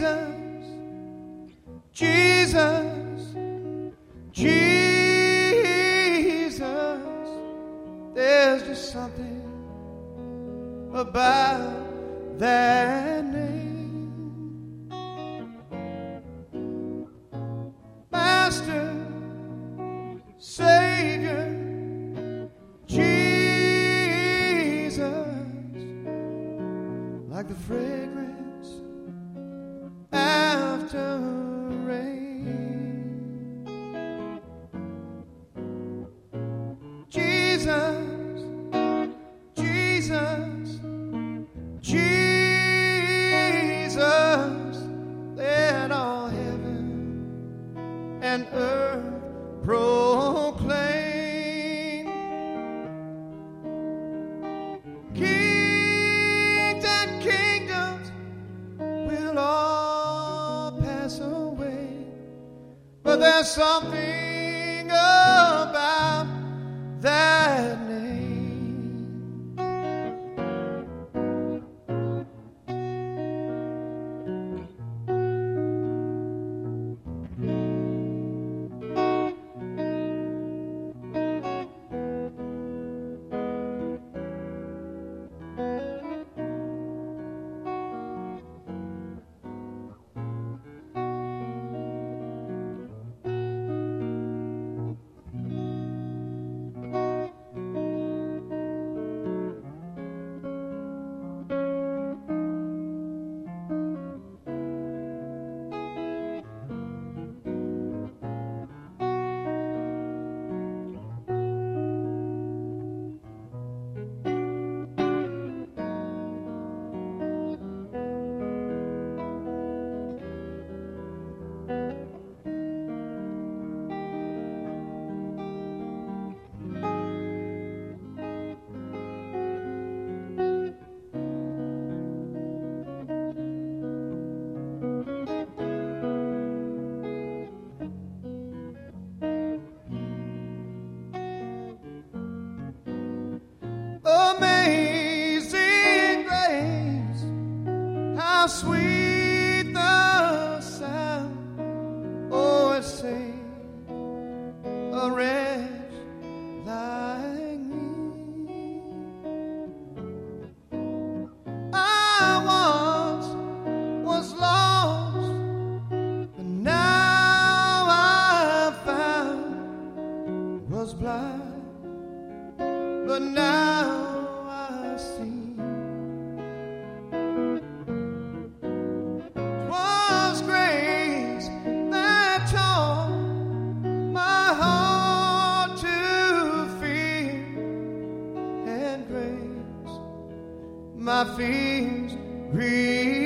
Jesus, Jesus, there's just something about that name. Master, Savior, Jesus, like the fragrance after rain. Jesus, Jesus, Jesus, let all heaven and earth proclaim. Kings and kingdoms will all pass away, but there's something about that name. Amazing grace, how sweet the sound, oh, it saved a wretch like me. I once was lost, but now I found, was blind, but now I see. 'Twas grace that taught my heart to fear, and grace my fears relieved.